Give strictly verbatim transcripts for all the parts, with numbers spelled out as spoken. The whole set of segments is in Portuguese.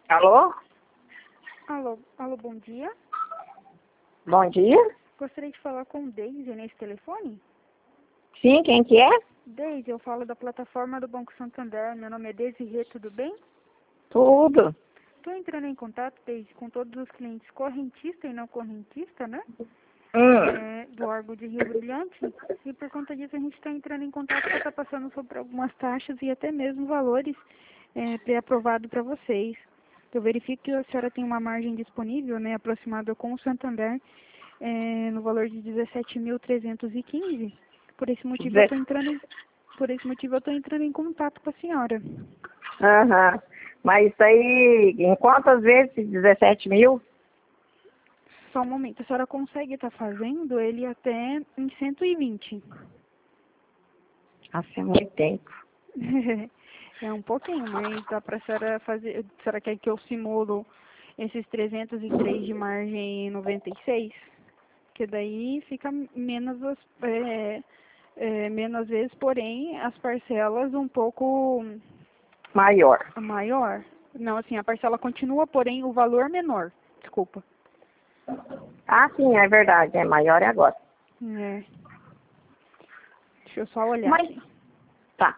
Alô? Alô, alô, bom dia. Bom dia? Gostaria de falar com Deise nesse telefone? Sim, quem que é? Deise, eu falo da plataforma do Banco Santander. Meu nome é Desirê, tudo bem? Tudo. Estou entrando em contato, Deise, com todos os clientes correntista e não correntista, né? Hum. É, do órgão de Rio Brilhante. E por conta disso a gente está entrando em contato para estar passando sobre algumas taxas e até mesmo valores é, pré-aprovado para vocês. Eu verifico que a senhora tem uma margem disponível, né, aproximada com o Santander, é, no valor de dezessete mil trezentos e quinze. Por esse motivo eu Deze- estou entrando em, por esse motivo eu estou entrando em contato com a senhora. Aham. Mas isso aí, em quantas vezes? dezessete mil? Só um momento, a senhora consegue estar fazendo ele até em cento e vinte. Nossa, é muito tempo. É um pouquinho, mas dá para a senhora fazer. A senhora quer que eu simulo esses trezentos e três de margem em noventa e seis? Porque daí fica menos, as- é, é, menos vezes, porém as parcelas um pouco Maior. maior. Não, assim, a parcela continua, porém o valor menor. Desculpa. Ah, sim, é verdade. É maior é agora. É. Deixa eu só olhar Mas, aqui. tá.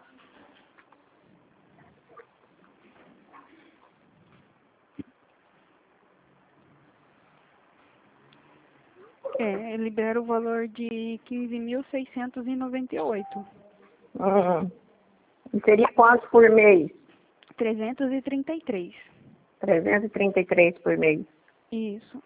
É, libera o valor de quinze mil seiscentos e noventa e oito. Hum. E seria quanto por mês? trezentos e trinta e três. trezentos e trinta e três por mês. Isso.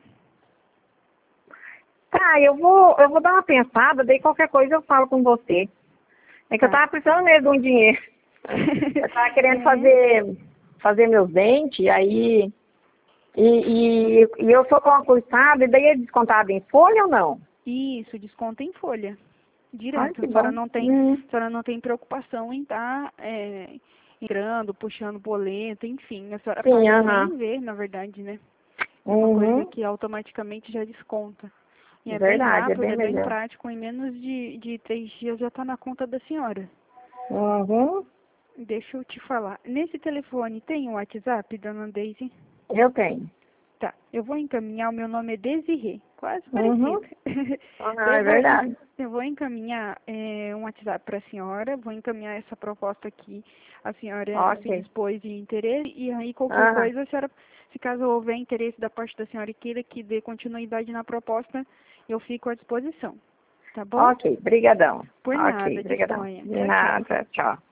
Tá, eu vou, eu vou dar uma pensada, daí qualquer coisa eu falo com você. É que eu Tá. tava precisando mesmo de um dinheiro. Eu tava querendo É, fazer, fazer meus dentes, aí... E, e, e eu sou concursada, e daí é descontado em folha ou não? isso, desconta em folha. Olha Direto. que A senhora bom. não tem, Hum. a senhora não tem preocupação em estar entrando, puxando boleto, enfim. A senhora Sim, pode até aham. nem ver, na verdade, né? É uma coisa Uhum. que automaticamente já desconta. E é bem Verdade, é rápido, bem é bem melhor. prático. Em menos de, de três dias já está na conta da senhora. Uhum. Deixa eu te falar. Nesse telefone tem o WhatsApp, dona Daisy? Eu tenho. Tá, eu vou encaminhar, o meu nome é Desirê, quase Uhum. parecido. Ah, eu, é vou, en- verdade. eu vou encaminhar é, um WhatsApp para a senhora, vou encaminhar essa proposta aqui, a senhora se Ok. dispôs de interesse, e aí qualquer Aham. coisa, a senhora, se caso houver interesse da parte da senhora e queira que dê continuidade na proposta, eu fico à disposição, tá bom? Ok, brigadão. Por Ok, nada, brigadão. disponha. De Tchau, tchau. nada, tchau.